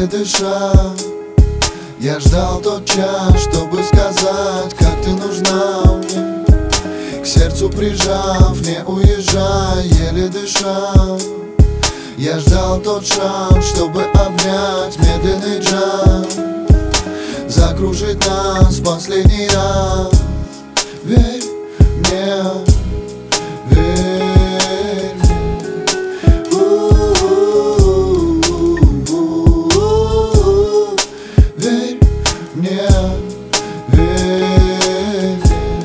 еле дыша. Я ждал тот час, чтобы сказать, как ты нужна мне. К сердцу прижав, не уезжай, еле дыша. Я ждал тот шанс, чтобы обнять медленный джаз, закружить нас в последний раз. Верь мне, верь мне. Верь мне, верь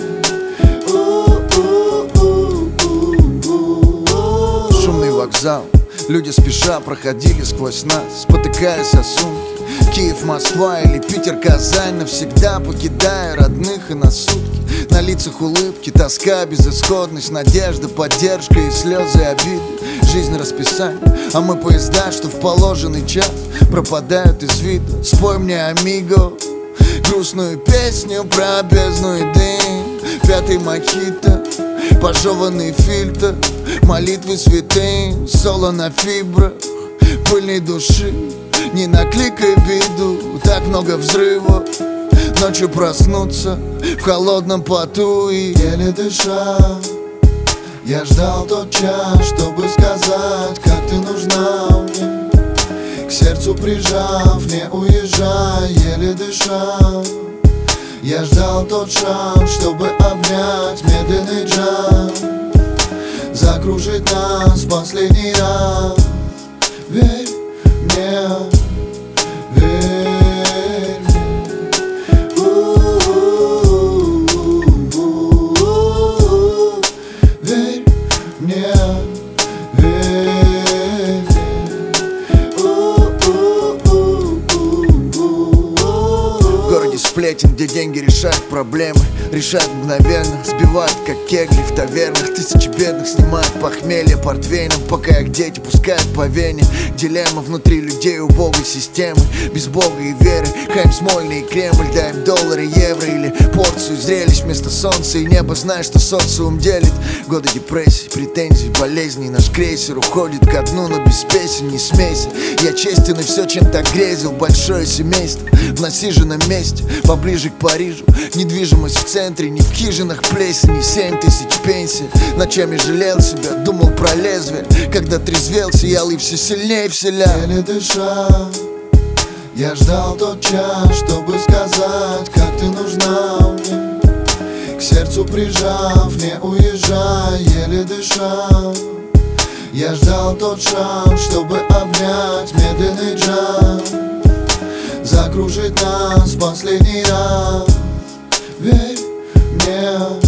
мне. Шумный вокзал, люди спеша проходили сквозь нас, спотыкаясь о сумки. Киев, Москва или Питер, Казань, навсегда покидая родных и на сутки. На лицах улыбки, тоска, безысходность, надежда, поддержка и слезы обиды. Жизнь расписание, а мы поезда, что в положенный час пропадают из виду. Спой мне, амиго, грустную песню про бездну и дым. Пятый мохито, пожеванный фильтр, молитвы святым, соло на фибрах пыльной души. Не накликай беду, так много взрывов. Ночью проснуться в холодном поту и еле дыша. Я ждал тот час, чтобы сказать, как ты нужна мне. К сердцу прижав, не уезжай, еле дыша. Я ждал тот шанс, чтобы обнять медленный джаз, закружить нас в последний раз. Верь мне, верь мне. Верь мне, верь в городе сплетен, где деньги решают проблемы, решают мгновенно, сбивают как кегли в тавернах. Тысячи бедных снимают похмелье портвейном, пока их дети пускают по вене. Дилемма внутри людей убогой системы, без бога и веры. Хайм Смольный и Кремль, дай им доллары, евро или порцию зрелищ вместо солнца и неба. Знаешь, что социум делит. Годы депрессий, претензий, болезней. Наш крейсер уходит ко дну, но без песен не смейся. Я честен и все чем-то грезил. Большое семейство в насиженном месте, поближе к Парижу. Недвижимость в центре, не в хижинах плесени. 7000 пенсий. Ночами жалел себя, думал про лезвие. Когда трезвел, сиял и все сильнее вселял. Еле дыша. Я ждал тот час, чтобы сказать, как ты нужна мне. К сердцу прижав, не уезжай, еле дыша. Я ждал тот шанс, чтобы обнять медленный джаз, закружить нас в последний раз. Верь мне.